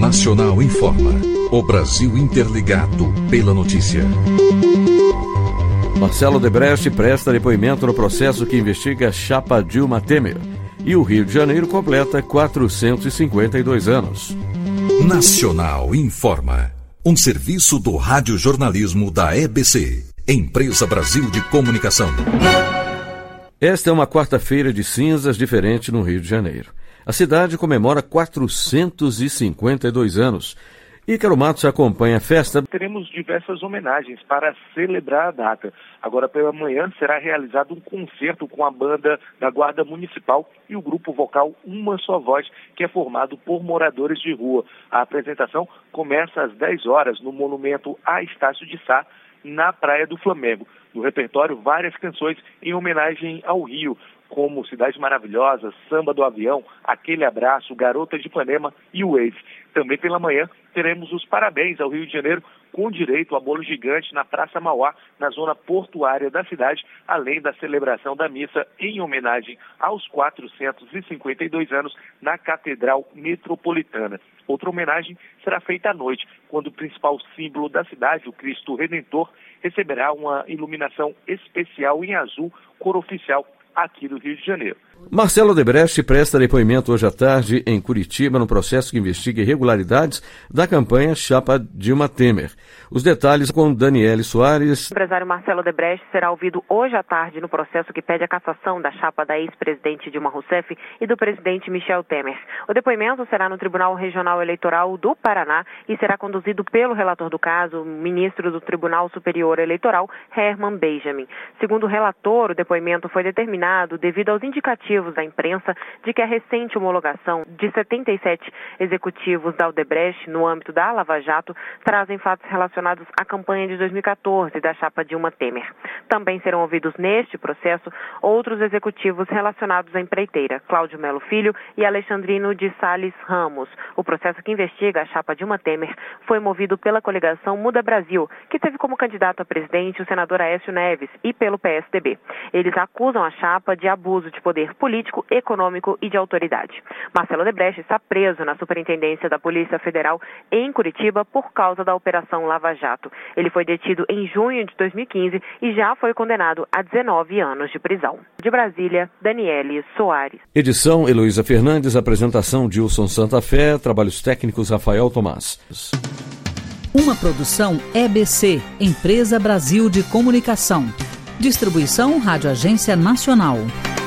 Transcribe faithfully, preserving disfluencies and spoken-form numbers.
Nacional informa. O Brasil interligado pela notícia. Marcelo Odebrecht presta depoimento no processo que investiga a chapa Dilma Temer. E o Rio de Janeiro completa quatrocentos e cinquenta e dois anos. Nacional informa. Um serviço do radiojornalismo da E B C, Empresa Brasil de Comunicação. Esta é uma quarta-feira de cinzas diferente no Rio de Janeiro. A cidade comemora quatrocentos e cinquenta e dois anos. Ícaro Matos acompanha a festa. Teremos diversas homenagens para celebrar a data. Agora pela manhã será realizado um concerto com a banda da Guarda Municipal e o grupo vocal Uma Só Voz, que é formado por moradores de rua. A apresentação começa às dez horas no monumento a Estácio de Sá, na Praia do Flamengo. No repertório, várias canções em homenagem ao Rio, como Cidade Maravilhosa, Samba do Avião, Aquele Abraço, Garota de Ipanema e o Wave. Também pela manhã teremos os parabéns ao Rio de Janeiro, com direito a bolo gigante na Praça Mauá, na zona portuária da cidade, além da celebração da missa em homenagem aos quatrocentos e cinquenta e dois anos na Catedral Metropolitana. Outra homenagem será feita à noite, quando o principal símbolo da cidade, o Cristo Redentor, receberá uma iluminação especial em azul, cor oficial aqui do Rio de Janeiro. Marcelo Odebrecht presta depoimento hoje à tarde em Curitiba no processo que investiga irregularidades da campanha Chapa Dilma Temer. Os detalhes com Daniele Soares. O empresário Marcelo Odebrecht será ouvido hoje à tarde no processo que pede a cassação da chapa da ex-presidente Dilma Rousseff e do presidente Michel Temer. O depoimento será no Tribunal Regional Eleitoral do Paraná e será conduzido pelo relator do caso, o ministro do Tribunal Superior Eleitoral, Herman Benjamin. Segundo o relator, o depoimento foi determinado devido aos indicativos da imprensa de que a recente homologação de setenta e sete executivos da Odebrecht no âmbito da Lava Jato trazem fatos relacionados à campanha de dois mil e catorze da chapa Dilma Temer. Também serão ouvidos neste processo outros executivos relacionados à empreiteira, Cláudio Melo Filho e Alexandrino de Sales Ramos. O processo que investiga a chapa Dilma Temer foi movido pela coligação Muda Brasil, que teve como candidato a presidente o senador Aécio Neves, e pelo P S D B. Eles acusam a chapa de abuso de poder político, econômico e de autoridade. Marcelo Odebrecht está preso na Superintendência da Polícia Federal em Curitiba por causa da Operação Lava Jato. Ele foi detido em junho de dois mil e quinze e já foi condenado a dezenove anos de prisão. De Brasília, Daniele Soares. Edição Heloísa Fernandes, apresentação Dilson Santa Fé, trabalhos técnicos Rafael Tomás. Uma produção E B C, Empresa Brasil de Comunicação. Distribuição Rádio Agência Nacional.